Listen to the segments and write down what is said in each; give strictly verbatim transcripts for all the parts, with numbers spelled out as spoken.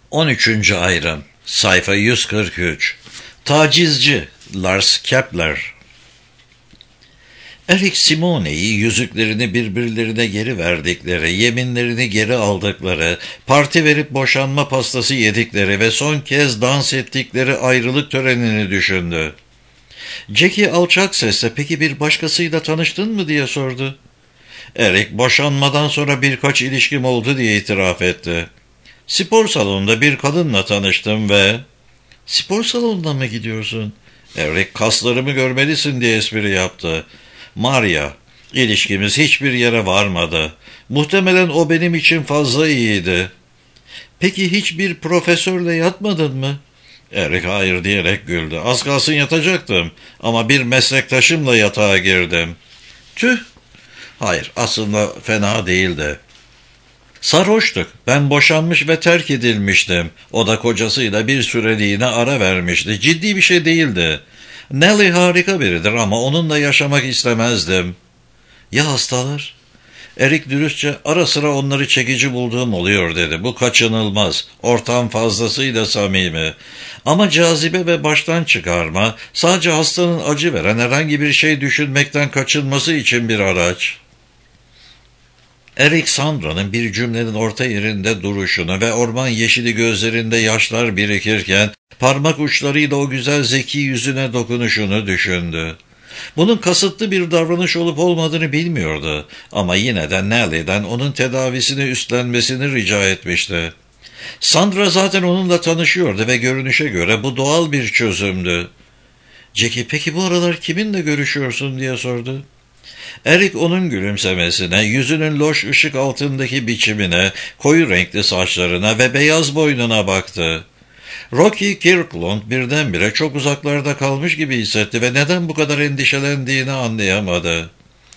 on üçüncü ayrım. Sayfa yüz kırk üç. Tacizci Lars Kepler. Erik Simone'yi yüzüklerini birbirlerine geri verdikleri, yeminlerini geri aldıkları, parti verip boşanma pastası yedikleri ve son kez dans ettikleri ayrılık törenini düşündü. Jackie alçak sesle "Peki bir başkasıyla tanıştın mı?" diye sordu. Erik boşanmadan sonra birkaç ilişkim oldu diye itiraf etti. Spor salonunda bir kadınla tanıştım ve... Spor salonuna mı gidiyorsun? Erik kaslarımı görmelisin diye espri yaptı. Maria, ilişkimiz hiçbir yere varmadı. Muhtemelen o benim için fazla iyiydi. Peki hiçbir profesörle yatmadın mı? Erik hayır diyerek güldü. Az kalsın yatacaktım ama bir meslektaşımla yatağa girdim. Tüh! Hayır, aslında fena değildi. Sarhoştuk. Ben boşanmış ve terk edilmiştim. O da kocasıyla bir süreliğine ara vermişti. Ciddi bir şey değildi. Nelly harika biridir ama onunla yaşamak istemezdim. Ya hastalar? Erik dürüstçe ara sıra onları çekici bulduğum oluyor dedi. Bu kaçınılmaz. Ortam fazlasıyla samimi. Ama cazibe ve baştan çıkarma sadece hastanın acı veren herhangi bir şey düşünmekten kaçınması için bir araç. Erik Sandra'nın bir cümlenin orta yerinde duruşunu ve orman yeşili gözlerinde yaşlar birikirken parmak uçlarıyla o güzel zeki yüzüne dokunuşunu düşündü. Bunun kasıtlı bir davranış olup olmadığını bilmiyordu ama yine de Nelly'den onun tedavisini üstlenmesini rica etmişti. Sandra zaten onunla tanışıyordu ve görünüşe göre bu doğal bir çözümdü. "Jackie, peki bu aralar kiminle görüşüyorsun?" diye sordu. Erik onun gülümsemesine, yüzünün loş ışık altındaki biçimine, koyu renkli saçlarına ve beyaz boynuna baktı. Rocky Kirkland birdenbire çok uzaklarda kalmış gibi hissetti ve neden bu kadar endişelendiğini anlayamadı.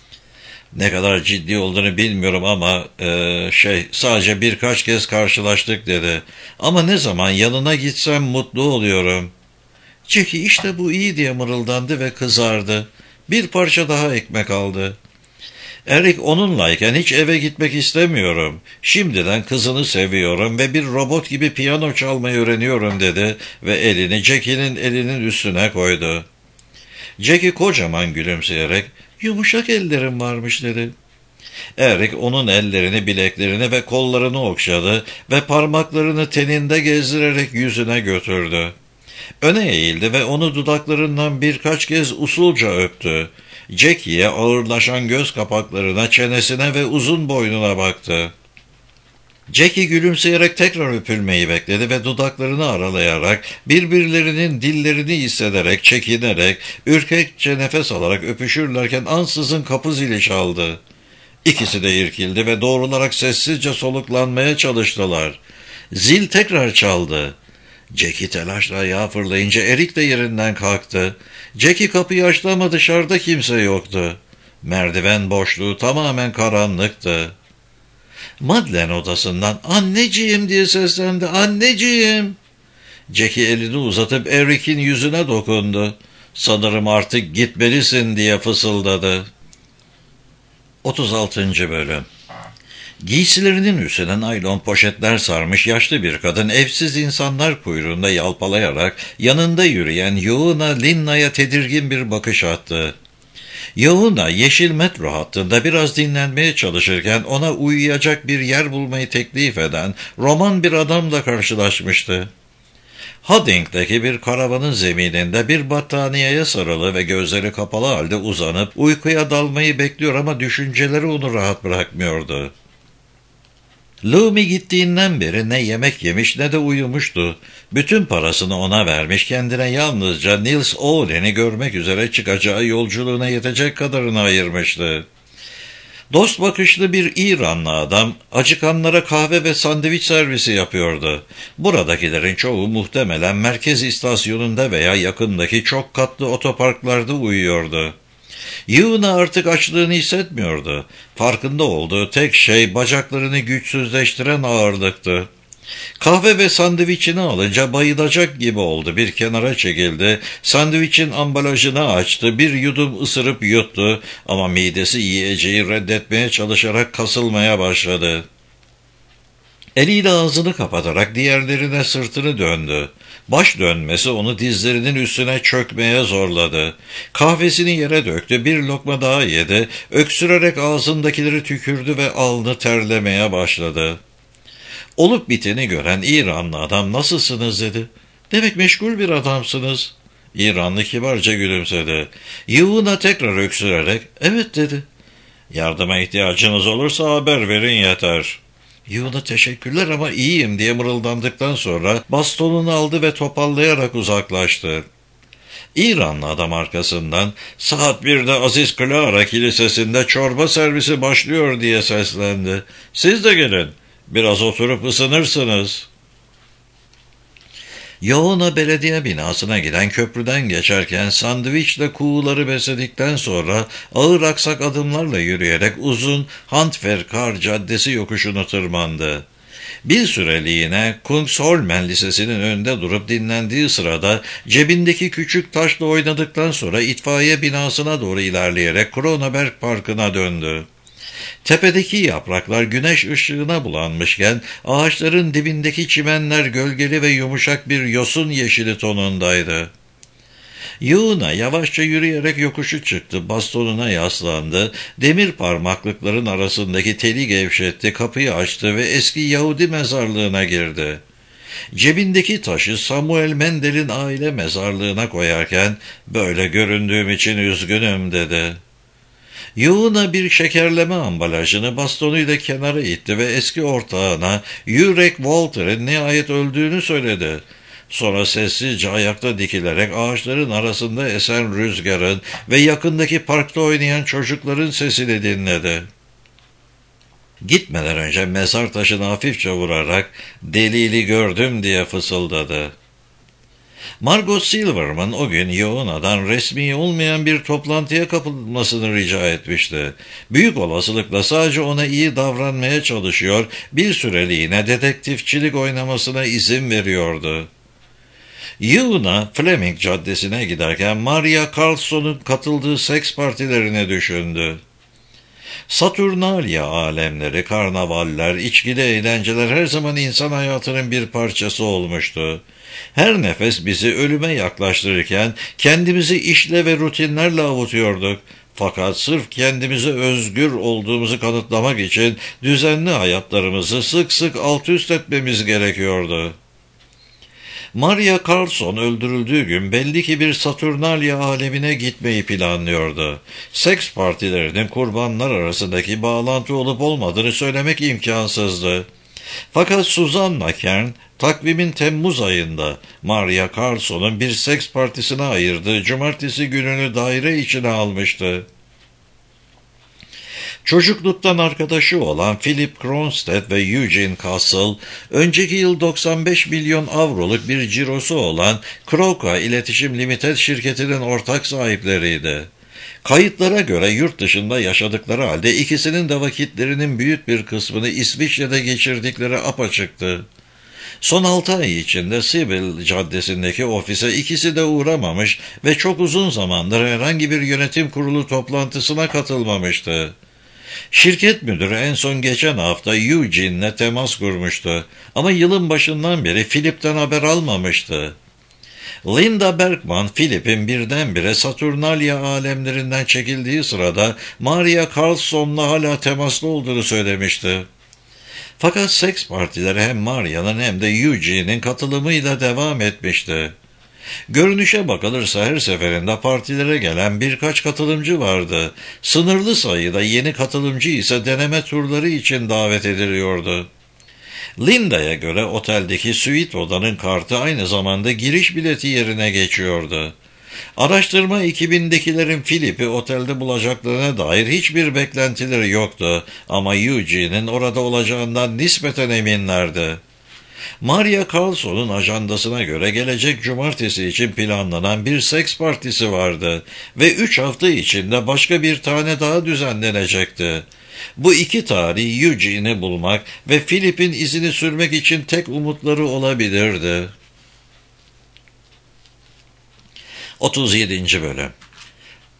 "Ne kadar ciddi olduğunu bilmiyorum ama e, şey sadece birkaç kez karşılaştık" dedi. "Ama ne zaman yanına gitsem mutlu oluyorum." "Jackie, işte bu iyi" diye mırıldandı ve kızardı. Bir parça daha ekmek aldı. Erik onunlayken hiç eve gitmek istemiyorum. Şimdiden kızını seviyorum ve bir robot gibi piyano çalmayı öğreniyorum dedi ve elini Jackie'nin elinin üstüne koydu. Jackie kocaman gülümseyerek "Yumuşak ellerim varmış" dedi. Erik onun ellerini, bileklerini ve kollarını okşadı ve parmaklarını teninde gezdirerek yüzüne götürdü. Öne eğildi ve onu dudaklarından birkaç kez usulca öptü. Jackie'ye ağırlaşan göz kapaklarına, çenesine ve uzun boynuna baktı. Jackie gülümseyerek tekrar öpülmeyi bekledi ve dudaklarını aralayarak, birbirlerinin dillerini hissederek, çekinerek, ürkekçe nefes alarak öpüşürlerken ansızın kapı zili çaldı. İkisi de irkildi ve doğrularak sessizce soluklanmaya çalıştılar. Zil tekrar çaldı. Jackie telaşla ayağa fırlayınca Erik de yerinden kalktı. Jackie kapıyı açtı ama dışarıda kimse yoktu. Merdiven boşluğu tamamen karanlıktı. Madeleine odasından "Anneciğim" diye seslendi. "Anneciğim." Jackie elini uzatıp Erik'in yüzüne dokundu. "Sanırım artık gitmelisin" diye fısıldadı. otuz altıncı bölüm. Giysilerinin üstüne naylon poşetler sarmış yaşlı bir kadın evsiz insanlar kuyruğunda yalpalayarak yanında yürüyen Yoğuna Linna'ya tedirgin bir bakış attı. Yoğuna yeşil metro hattında biraz dinlenmeye çalışırken ona uyuyacak bir yer bulmayı teklif eden roman bir adamla karşılaşmıştı. Hudding'deki bir karavanın zemininde bir battaniyeye sarılı ve gözleri kapalı halde uzanıp uykuya dalmayı bekliyor ama düşünceleri onu rahat bırakmıyordu. Lumi gittiğinden beri ne yemek yemiş ne de uyumuştu. Bütün parasını ona vermiş, kendine yalnızca Nils Owen'i görmek üzere çıkacağı yolculuğuna yetecek kadarını ayırmıştı. Dost bakışlı bir İranlı adam, acıkanlara kahve ve sandviç servisi yapıyordu. Buradakilerin çoğu muhtemelen merkez istasyonunda veya yakındaki çok katlı otoparklarda uyuyordu. Yoğuna artık açlığını hissetmiyordu. Farkında olduğu tek şey bacaklarını güçsüzleştiren ağırlıktı. Kahve ve sandviçini alınca bayılacak gibi oldu. Bir kenara çekildi, sandviçin ambalajını açtı, bir yudum ısırıp yuttu ama midesi yiyeceği reddetmeye çalışarak kasılmaya başladı. Eliyle ağzını kapatarak diğerlerine sırtını döndü. Baş dönmesi onu dizlerinin üstüne çökmeye zorladı. Kahvesini yere döktü, bir lokma daha yedi, öksürerek ağzındakileri tükürdü ve alnı terlemeye başladı. Olup biteni gören İranlı adam "Nasılsınız?" dedi. "Demek meşgul bir adamsınız." İranlı kibarca gülümsedi. Yığına tekrar öksürerek "Evet." dedi. "Yardıma ihtiyacınız olursa haber verin yeter." Yığına "Teşekkürler ama iyiyim." diye mırıldandıktan sonra bastonunu aldı ve topallayarak uzaklaştı. İranlı adam arkasından "Saat birde Aziz Clara Kilisesi'nde çorba servisi başlıyor." diye seslendi. "Siz de gelin. Biraz oturup ısınırsınız." Yoğuna belediye binasına giden köprüden geçerken sandviçle kuğuları besledikten sonra ağır aksak adımlarla yürüyerek uzun Handverkar Caddesi yokuşunu tırmandı. Bir süreliğine Kungsholmen Lisesi'nin önünde durup dinlendiği sırada cebindeki küçük taşla oynadıktan sonra itfaiye binasına doğru ilerleyerek Kronaberg Parkı'na döndü. Tepedeki yapraklar güneş ışığına bulanmışken ağaçların dibindeki çimenler gölgeli ve yumuşak bir yosun yeşili tonundaydı. Yığına yavaşça yürüyerek yokuşu çıktı, bastonuna yaslandı, demir parmaklıkların arasındaki teli gevşetti, kapıyı açtı ve eski Yahudi mezarlığına girdi. Cebindeki taşı Samuel Mendel'in aile mezarlığına koyarken "Böyle göründüğüm için üzgünüm." dedi. Yığına bir şekerleme ambalajını bastonuyla kenara itti ve eski ortağına Yurek Walter'ın nihayet öldüğünü söyledi. Sonra sessizce ayakta dikilerek ağaçların arasında esen rüzgarın ve yakındaki parkta oynayan çocukların sesini dinledi. Gitmeden önce mezar taşını hafifçe vurarak "Delili gördüm." diye fısıldadı. Margot Silverman o gün Yoğuna'dan resmi olmayan bir toplantıya katılmasını rica etmişti. Büyük olasılıkla sadece ona iyi davranmaya çalışıyor, bir süreliğine dedektifçilik oynamasına izin veriyordu. Yoğuna Fleming Caddesi'ne giderken Maria Carlson'un katıldığı seks partilerini düşündü. Saturnalia alemleri, karnavaller, içkili eğlenceler her zaman insan hayatının bir parçası olmuştu. Her nefes bizi ölüme yaklaştırırken kendimizi işle ve rutinlerle avutuyorduk. Fakat sırf kendimize özgür olduğumuzu kanıtlamak için düzenli hayatlarımızı sık sık alt üst etmemiz gerekiyordu. Maria Carlson öldürüldüğü gün belli ki bir Saturnalia alemine gitmeyi planlıyordu. Seks partilerinin kurbanlar arasındaki bağlantı olup olmadığını söylemek imkansızdı. Fakat Susanna Kern, takvimin Temmuz ayında Maria Carlson'un bir seks partisine ayırdığı cumartesi gününü daire içine almıştı. Çocukluktan arkadaşı olan Philip Kronstadt ve Eugene Castle, önceki yıl doksan beş milyon avroluk bir cirosu olan Kroka İletişim Limited şirketinin ortak sahipleriydi. Kayıtlara göre yurt dışında yaşadıkları halde ikisinin de vakitlerinin büyük bir kısmını İsviçre'de geçirdikleri apaçıktı. Son altı ay içinde Sibyl Caddesi'ndeki ofise ikisi de uğramamış ve çok uzun zamandır herhangi bir yönetim kurulu toplantısına katılmamıştı. Şirket müdürü en son geçen hafta Eugene'le temas kurmuştu ama yılın başından beri Philip'ten haber almamıştı. Linda Bergman, Philip'in birdenbire Saturnalia alemlerinden çekildiği sırada Maria Carlson'la hala temaslı olduğunu söylemişti. Fakat seks partileri hem Maria'nın hem de Eugene'in katılımıyla devam etmişti. Görünüşe bakılırsa her seferinde partilere gelen birkaç katılımcı vardı. Sınırlı sayıda yeni katılımcı ise deneme turları için davet ediliyordu. Linda'ya göre oteldeki suite odanın kartı aynı zamanda giriş bileti yerine geçiyordu. Araştırma ekibindekilerin Philip'i otelde bulacaklarına dair hiçbir beklentileri yoktu ama Eugene'in orada olacağından nispeten eminlerdi. Maria Carlson'un ajandasına göre gelecek cumartesi için planlanan bir seks partisi vardı ve üç hafta içinde başka bir tane daha düzenlenecekti. Bu iki tarih Eugene'i bulmak ve Philip'in izini sürmek için tek umutları olabilirdi. otuz yedinci Bölüm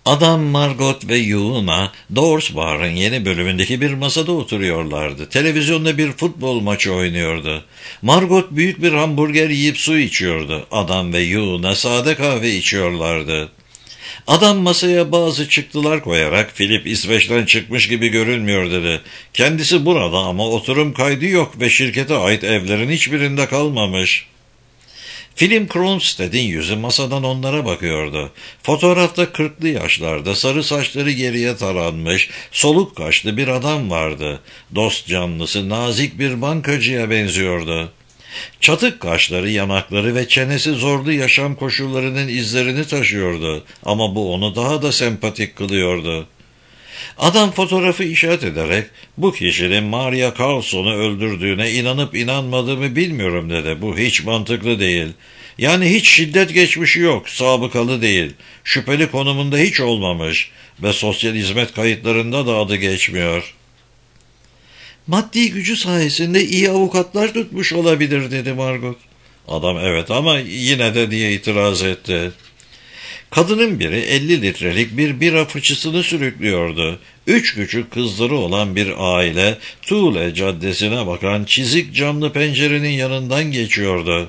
Adam, Margot ve Yuna, Doors Bar'ın yeni bölümündeki bir masada oturuyorlardı. Televizyonda bir futbol maçı oynuyordu. Margot büyük bir hamburger yiyip su içiyordu. Adam ve Yuna sade kahve içiyorlardı. Adam masaya bazı çıktılar koyarak, "Philip İsveç'ten çıkmış gibi görünmüyor," dedi. "Kendisi burada ama oturum kaydı yok ve şirkete ait evlerin hiçbirinde kalmamış." Film Kronstedt'in yüzü masadan onlara bakıyordu. Fotoğrafta kırklı yaşlarda, sarı saçları geriye taranmış, soluk kaşlı bir adam vardı. Dost canlısı, nazik bir bankacıya benziyordu. Çatık kaşları, yanakları ve çenesi zorlu yaşam koşullarının izlerini taşıyordu. Ama bu onu daha da sempatik kılıyordu. Adam fotoğrafı işaret ederek, "Bu kişinin Maria Carlson'u öldürdüğüne inanıp inanmadığımı bilmiyorum," dedi. "Bu hiç mantıklı değil. Yani hiç şiddet geçmişi yok, sabıkalı değil, şüpheli konumunda hiç olmamış ve sosyal hizmet kayıtlarında da adı geçmiyor." "Maddi gücü sayesinde iyi avukatlar tutmuş olabilir," dedi Margot. Adam, "Evet ama yine de," diye itiraz etti. Kadının biri elli litrelik bir bira fıçısını sürüklüyordu. Üç küçük kızları olan bir aile Tuğle Caddesi'ne bakan çizik camlı pencerenin yanından geçiyordu.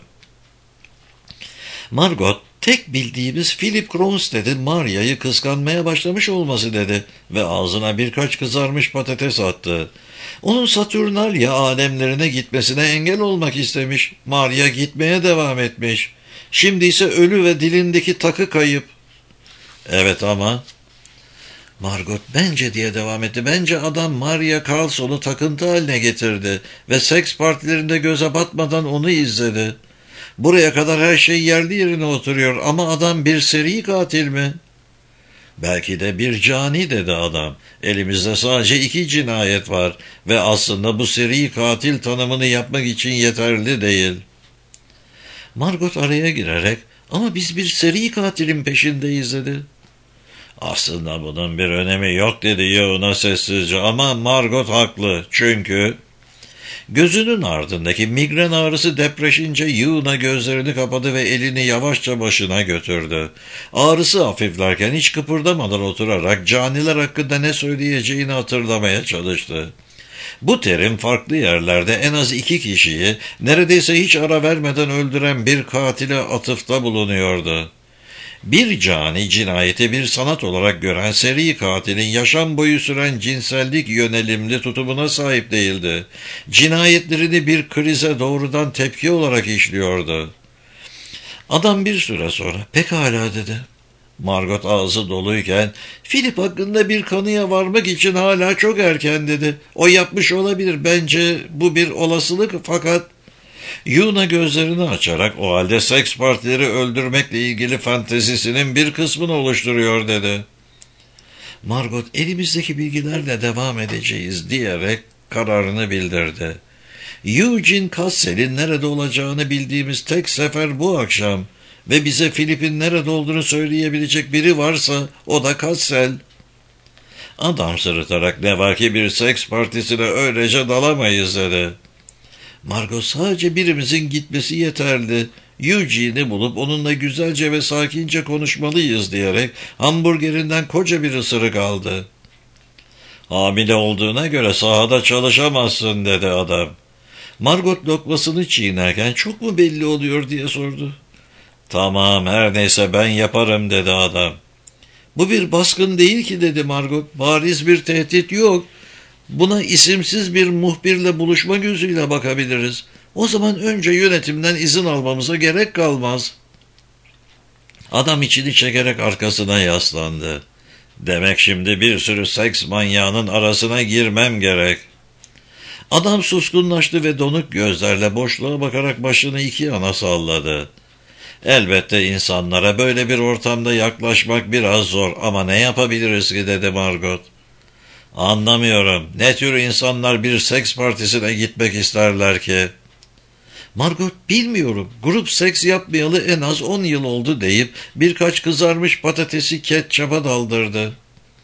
Margot, "Tek bildiğimiz Philip Kronstedt'in Maria'yı kıskanmaya başlamış olması," dedi ve ağzına birkaç kızarmış patates attı. "Onun Satürnalia alemlerine gitmesine engel olmak istemiş. Maria gitmeye devam etmiş. Şimdi ise ölü ve dilindeki takı kayıp." "Evet ama..." Margot, "Bence," diye devam etti. "Bence adam Maria Carlson'u takıntı haline getirdi ve seks partilerinde göze batmadan onu izledi. Buraya kadar her şey yerli yerine oturuyor ama adam bir seri katil mi?" "Belki de bir cani," dedi adam. "Elimizde sadece iki cinayet var ve aslında bu seri katil tanımını yapmak için yeterli değil." Margot araya girerek, "Ama biz bir seri katilin peşindeyiz," dedi. "Aslında bunun bir önemi yok," dedi Yuna sessizce, "ama Margot haklı çünkü..." Gözünün ardındaki migren ağrısı depreşince Yuna gözlerini kapadı ve elini yavaşça başına götürdü. Ağrısı hafiflerken hiç kıpırdamadan oturarak caniler hakkında ne söyleyeceğini hatırlamaya çalıştı. Bu terim farklı yerlerde en az iki kişiyi neredeyse hiç ara vermeden öldüren bir katile atıfta bulunuyordu. Bir cani cinayeti bir sanat olarak gören seri katilin yaşam boyu süren cinsellik yönelimli tutumuna sahip değildi. Cinayetlerini bir krize doğrudan tepki olarak işliyordu. Adam bir süre sonra, "Pekala," dedi. Margot ağzı doluyken, "Philip hakkında bir kanıya varmak için hala çok erken," dedi. "O yapmış olabilir. Bence bu bir olasılık fakat..." Yuna gözlerini açarak, "O halde seks partileri öldürmekle ilgili fantezisinin bir kısmını oluşturuyor," dedi. Margot, "Elimizdeki bilgilerle devam edeceğiz," diyerek kararını bildirdi. "Eugene Cassell'in nerede olacağını bildiğimiz tek sefer bu akşam ve bize Philip'in nerede olduğunu söyleyebilecek biri varsa o da Cassell." Adam sırıtarak, "Ne var ki bir seks partisine öylece dalamayız," dedi. Margot, "Sadece birimizin gitmesi yeterli. Eugene'i bulup onunla güzelce ve sakince konuşmalıyız," diyerek hamburgerinden koca bir ısırık aldı. "Hamile olduğuna göre sahada çalışamazsın," dedi adam. Margot lokmasını çiğnerken, "Çok mu belli oluyor?" diye sordu. "Tamam, her neyse ben yaparım," dedi adam. "Bu bir baskın değil ki," dedi Margot. "Bariz bir tehdit yok. Buna isimsiz bir muhbirle buluşma gözüyle bakabiliriz. O zaman önce yönetimden izin almamıza gerek kalmaz." Adam içini çekerek arkasına yaslandı. "Demek şimdi bir sürü seks manyağının arasına girmem gerek." Adam suskunlaştı ve donuk gözlerle boşluğa bakarak başını iki yana salladı. "Elbette insanlara böyle bir ortamda yaklaşmak biraz zor ama ne yapabiliriz ki?" dedi Margot. "Anlamıyorum. Ne tür insanlar bir seks partisine gitmek isterler ki?" Margot, "Bilmiyorum. Grup seks yapmayalı en az on yıl oldu," deyip birkaç kızarmış patatesi ketçaba daldırdı.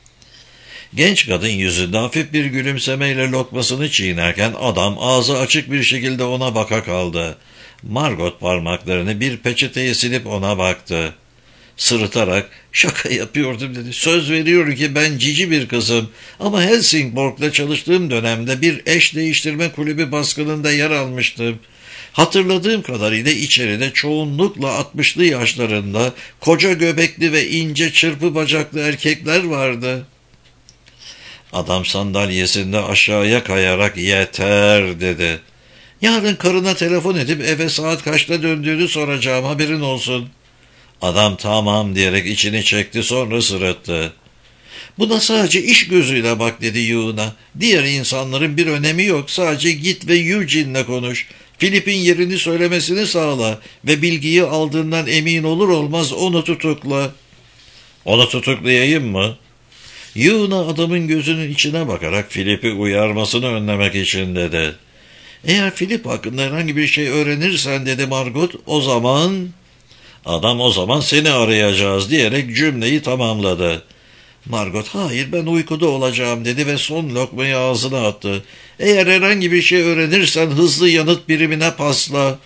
Genç kadın yüzünde hafif bir gülümsemeyle lokmasını çiğnerken adam ağzı açık bir şekilde ona baka kaldı. Margot parmaklarını bir peçeteye silip ona baktı. Sırıtarak şaka yapıyordum dedi. Söz veriyorum ki ben cici bir kızım ama Helsingborg'da çalıştığım dönemde bir eş değiştirme kulübü baskınında yer almıştım. Hatırladığım kadarıyla içeride çoğunlukla altmışlı yaşlarında koca göbekli ve ince çırpı bacaklı erkekler vardı. Adam sandalyesinde aşağıya kayarak yeter dedi. Yarın karına telefon edip eve saat kaçta döndüğünü soracağım, haberin olsun. Adam tamam diyerek içini çekti, sonra sırıttı. Buna sadece iş gözüyle bak dedi Yuğun'a. Diğer insanların bir önemi yok, sadece git ve Eugene'le konuş. Filip'in yerini söylemesini sağla ve bilgiyi aldığından emin olur olmaz onu tutukla. Onu tutuklayayım mı? Yuğun'a adamın gözünün içine bakarak Filip'i uyarmasını önlemek için dedi. Eğer Filip hakkında herhangi bir şey öğrenirsen dedi Margot, o zaman... Adam o zaman seni arayacağız diyerek cümleyi tamamladı. Margot hayır ben uykuda olacağım dedi ve son lokmayı ağzına attı. Eğer herhangi bir şey öğrenirsen hızlı yanıt birimine pasla.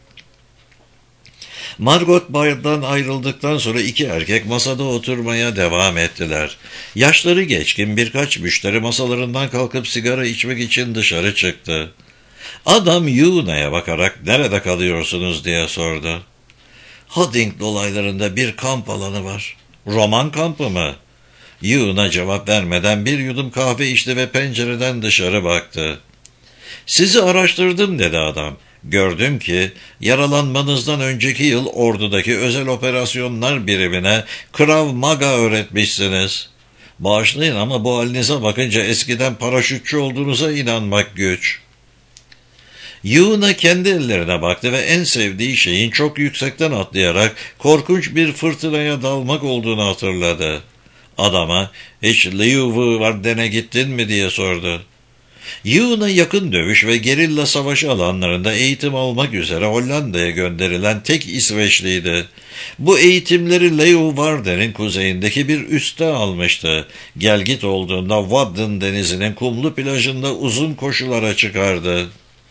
Margot bardan ayrıldıktan sonra iki erkek masada oturmaya devam ettiler. Yaşları geçkin birkaç müşteri masalarından kalkıp sigara içmek için dışarı çıktı. Adam Yuğun'a bakarak nerede kalıyorsunuz diye sordu. Hadding dolaylarında bir kamp alanı var. Roman kampı mı? Yuğun'a cevap vermeden bir yudum kahve içti ve pencereden dışarı baktı. Sizi araştırdım dedi adam. Gördüm ki yaralanmanızdan önceki yıl ordudaki özel operasyonlar birimine Krav Maga öğretmişsiniz. Bağışlayın ama bu halinize bakınca eskiden paraşütçü olduğunuza inanmak güç. Yuğun'a kendi ellerine baktı ve en sevdiği şeyin çok yüksekten atlayarak korkunç bir fırtınaya dalmak olduğunu hatırladı. Adama hiç Leeuwarden'e gittin mi diye sordu. Yuğun'a yakın dövüş ve gerilla savaşı alanlarında eğitim almak üzere Hollanda'ya gönderilen tek İsveçliydi. Bu eğitimleri Leeuwarden'in kuzeyindeki bir üste almıştı. Gelgit olduğunda Wadden denizinin kumlu plajında uzun koşulara çıkardı.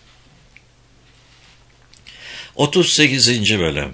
otuz sekizinci Bölüm.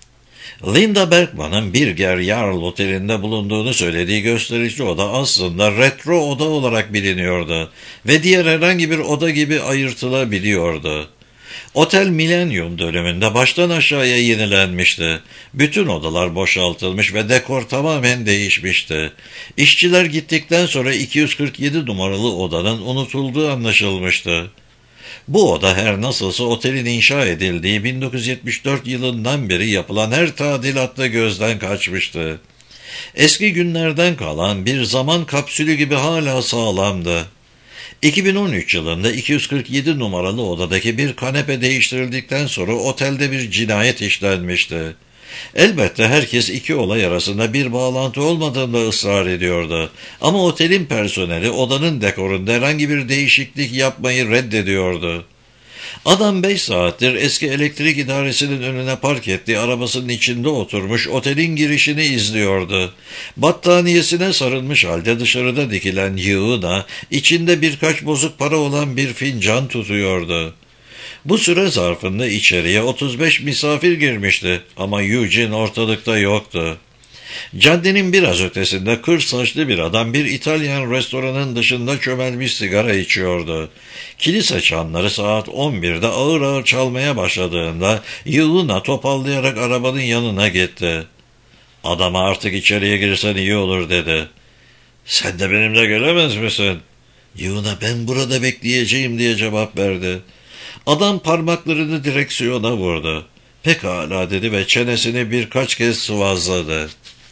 Linda Bergman'ın Birger Jarl Oteli'nde bulunduğunu söylediği gösterici oda aslında retro oda olarak biliniyordu ve diğer herhangi bir oda gibi ayırtılabiliyordu. Otel Millennium döneminde baştan aşağıya yenilenmişti. Bütün odalar boşaltılmış ve dekor tamamen değişmişti. İşçiler gittikten sonra iki yüz kırk yedi numaralı odanın unutulduğu anlaşılmıştı. Bu oda her nasılsa otelin inşa edildiği bin dokuz yüz yetmiş dört yılından beri yapılan her tadilatta gözden kaçmıştı. Eski günlerden kalan bir zaman kapsülü gibi hala sağlamdı. iki bin on üç yılında iki yüz kırk yedi numaralı odadaki bir kanepe değiştirildikten sonra otelde bir cinayet işlenmişti. Elbette herkes iki olay arasında bir bağlantı olmadığında ısrar ediyordu. Ama otelin personeli odanın dekorunda herhangi bir değişiklik yapmayı reddediyordu. Adam beş saattir eski elektrik idaresinin önüne park ettiği arabasının içinde oturmuş otelin girişini izliyordu. Battaniyesine sarılmış halde dışarıda dikilen yığına içinde birkaç bozuk para olan bir fincan tutuyordu. Bu süre zarfında içeriye otuz beş misafir girmişti ama Eugene ortalıkta yoktu. Caddenin biraz ötesinde kır saçlı bir adam bir İtalyan restoranın dışında çömelmiş sigara içiyordu. Kilise çanları saat on birde ağır ağır çalmaya başladığında yığına topallayarak arabanın yanına gitti. Adama artık içeriye girsen iyi olur dedi. Sen de benimle gelemez misin? Yığına ben burada bekleyeceğim diye cevap verdi. Adam parmaklarını direksiyona vurdu. Pekala dedi ve çenesini birkaç kez sıvazladı.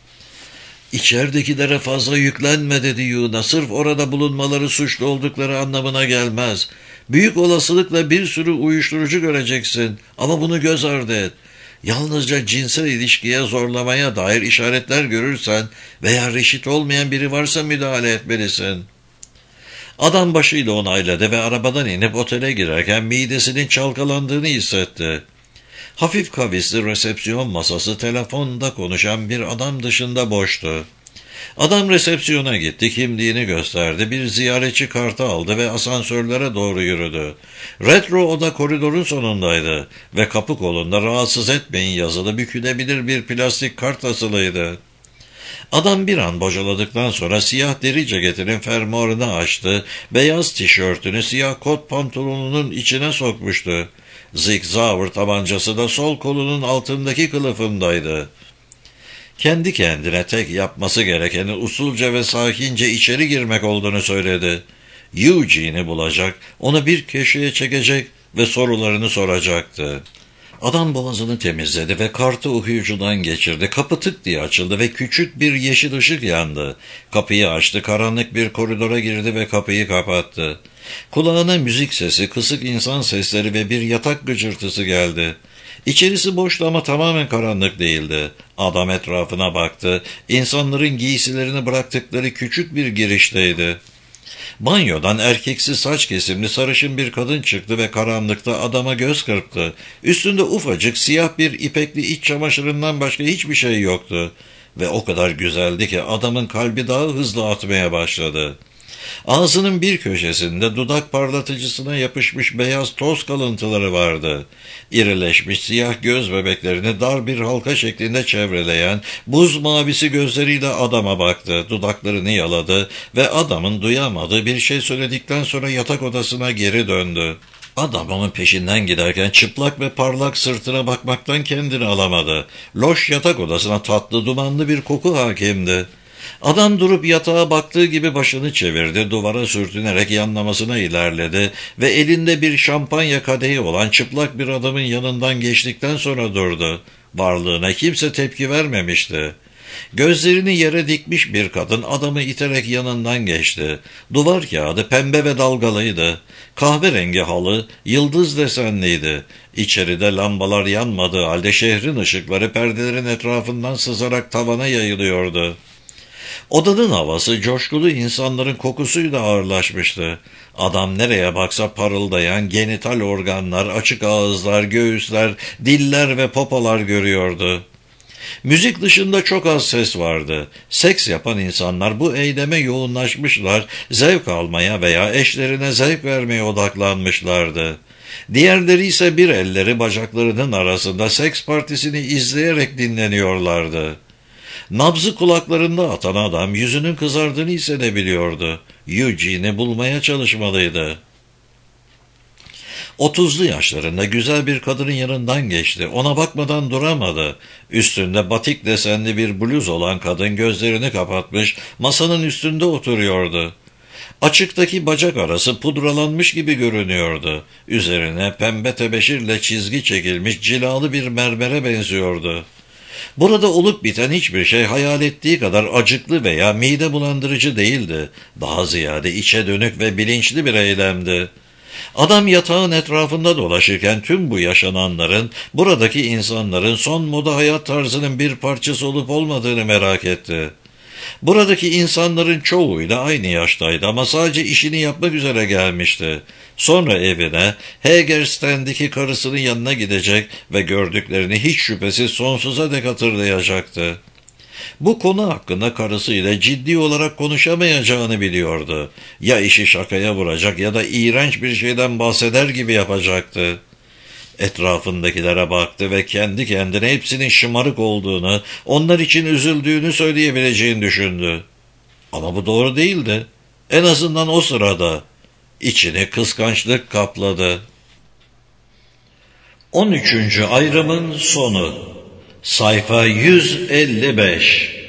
İçeridekilere fazla yüklenme dedi Yuğuna. Sırf orada bulunmaları suçlu oldukları anlamına gelmez. Büyük olasılıkla bir sürü uyuşturucu göreceksin ama bunu göz ardı et. Yalnızca cinsel ilişkiye zorlamaya dair işaretler görürsen veya reşit olmayan biri varsa müdahale etmelisin. Adam başıyla onayladı ve arabadan inip otele girerken midesinin çalkalandığını hissetti. Hafif kavisli resepsiyon masası telefonda konuşan bir adam dışında boştu. Adam resepsiyona gitti, kimliğini gösterdi, bir ziyaretçi kartı aldı ve asansörlere doğru yürüdü. Retro oda koridorun sonundaydı ve kapı kolunda "rahatsız etmeyin" yazılı bükülebilir bir plastik kart asılıydı. Adam bir an bocaladıktan sonra siyah deri ceketinin fermuarını açtı, beyaz tişörtünü siyah kot pantolonunun içine sokmuştu. Zig Zauer tabancası da sol kolunun altındaki kılıfındaydı. Kendi kendine tek yapması gerekenin usulca ve sakince içeri girmek olduğunu söyledi. Eugene'i bulacak, onu bir köşeye çekecek ve sorularını soracaktı. Adam boğazını temizledi ve kartı okuyucudan geçirdi. Kapı tık diye açıldı ve küçük bir yeşil ışık yandı. Kapıyı açtı, karanlık bir koridora girdi ve kapıyı kapattı. Kulağına müzik sesi, kısık insan sesleri ve bir yatak gıcırtısı geldi. İçerisi boştu ama tamamen karanlık değildi. Adam etrafına baktı. İnsanların giysilerini bıraktıkları küçük bir girişteydi. Banyodan erkeksi saç kesimli sarışın bir kadın çıktı ve karanlıkta adama göz kırptı. Üstünde ufacık siyah bir ipekli iç çamaşırından başka hiçbir şey yoktu. Ve o kadar güzeldi ki adamın kalbi daha hızlı atmaya başladı. Ağzının bir köşesinde dudak parlatıcısına yapışmış beyaz toz kalıntıları vardı. İrileşmiş siyah göz bebeklerini dar bir halka şeklinde çevreleyen buz mavisi gözleriyle adama baktı. Dudaklarını yaladı ve adamın duyamadığı bir şey söyledikten sonra yatak odasına geri döndü. Adam onun peşinden giderken çıplak ve parlak sırtına bakmaktan kendini alamadı. Loş yatak odasına tatlı dumanlı bir koku hakimdi. Adam durup yatağa baktığı gibi başını çevirdi, duvara sürtünerek yanlamasına ilerledi ve elinde bir şampanya kadehi olan çıplak bir adamın yanından geçtikten sonra durdu. Varlığına kimse tepki vermemişti. Gözlerini yere dikmiş bir kadın adamı iterek yanından geçti. Duvar kağıdı pembe ve dalgalıydı. Kahverengi halı yıldız desenliydi. İçeride lambalar yanmadığı halde şehrin ışıkları perdelerin etrafından sızarak tavana yayılıyordu. Odanın havası coşkulu insanların kokusuyla ağırlaşmıştı. Adam nereye baksa parıldayan genital organlar, açık ağızlar, göğüsler, diller ve popolar görüyordu. Müzik dışında çok az ses vardı. Seks yapan insanlar bu eyleme yoğunlaşmışlar, zevk almaya veya eşlerine zevk vermeye odaklanmışlardı. Diğerleri ise bir elleri bacaklarının arasında seks partisini izleyerek dinleniyorlardı. Nabzı kulaklarında atan adam yüzünün kızardığını hissedebiliyordu. Eugene'i bulmaya çalışmalıydı. Otuzlu yaşlarında güzel bir kadının yanından geçti. Ona bakmadan duramadı. Üstünde batik desenli bir bluz olan kadın gözlerini kapatmış, masanın üstünde oturuyordu. Açıktaki bacak arası pudralanmış gibi görünüyordu. Üzerine pembe tebeşirle çizgi çekilmiş cilalı bir mermere benziyordu. Burada olup biten hiçbir şey hayal ettiği kadar acıklı veya mide bulandırıcı değildi. Daha ziyade içe dönük ve bilinçli bir eylemdi. Adam yatağın etrafında dolaşırken tüm bu yaşananların, buradaki insanların son moda hayat tarzının bir parçası olup olmadığını merak etti. Buradaki insanların çoğuyla aynı yaştaydı ama sadece işini yapmak üzere gelmişti. Sonra evine, Hegerstein'deki karısının yanına gidecek ve gördüklerini hiç şüphesiz sonsuza dek hatırlayacaktı. Bu konu hakkında karısıyla ciddi olarak konuşamayacağını biliyordu. Ya işi şakaya vuracak ya da iğrenç bir şeyden bahseder gibi yapacaktı. Etrafındakilere baktı ve kendi kendine hepsinin şımarık olduğunu, onlar için üzüldüğünü söyleyebileceğini düşündü. Ama bu doğru değildi. En azından o sırada. İçini kıskançlık kapladı. on üçüncü ayrımın sonu. Sayfa yüz elli beş.